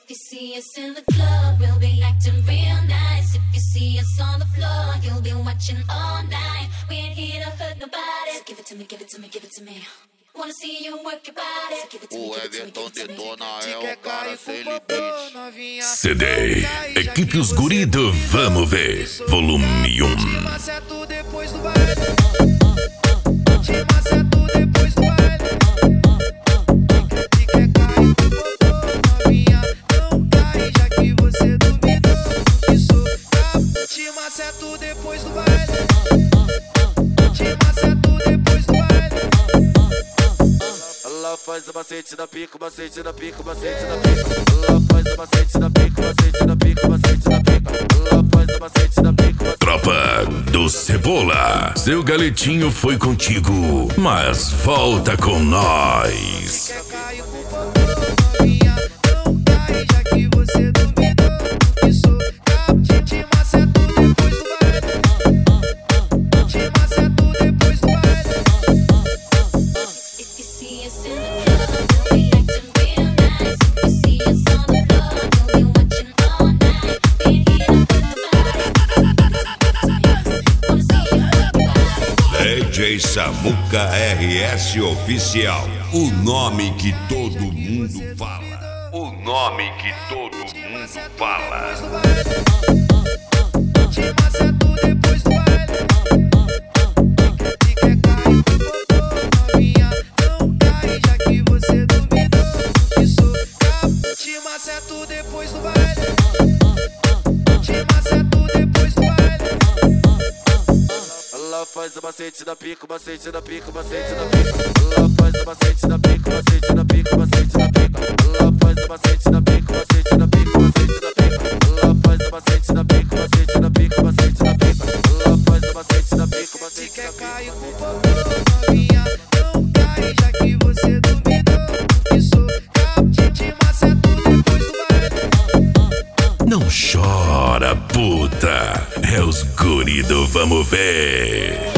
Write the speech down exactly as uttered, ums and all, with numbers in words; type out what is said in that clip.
you see us in the club, we'll be acting real nice. If you see us on the floor, you'll be watching all night. We ain't here to hurt nobody. So give it to me, give it to me, give it to me. Wanna see you work your body. So give it to me, O give it to me, Everton give it to me. detona é o cara sem limite. C D, equipe Os Guri do Vamos Ver, volume um. Te maceto depois do baile. Te maceto depois do baile. Que quer cair com popô, novinha. Não cai, já que você duvidou que sou cabo. Te maceto depois do baile. Te maceto depois do baile. Ela faz o macete da pica, o macete da pica, o macete da pica. Ela faz o macete da pica, o macete da pica, o macete da pica. Ela faz o macete da pica. Tropa do Cebola, seu galetinho foi contigo, mas volta com nós. Quer cair com popô, novinha. Não cai, já que você duvidou que sou cabo. Te maceto depois do baile. Te maceto depois do baile. If you see us in the club, we'll be acting real nice. If you see us on the floor, you'll be watching all night. We ain't here to hurt nobody. Wanna see you work your body. D J Samuca R S Oficial. O nome que todo mundo fala. O nome que todo mundo fala. Te maceto depois do baile. Que quer cair com popô, novinha. Não cai, já que você duvidou que sou cabo. Te maceto depois do baile. Te maceto depois do baile. Ela faz o macete da pica, o macete da pica, o macete da pica. Ela faz o macete da pica, o macete da pica, o macete da pica. Ela faz o macete da pica, o macete da pica, o macete da pica. Ela faz o macete da pica, o macete da pica, o macete da pica. Ela faz o macete da pica, o Que macete quer da pica. cair com popô, novinha. Não cai, já que você duvidou que sou cabo. Te maceto depois do baile. Não chora, puta, é os Guri do Vamos Ver.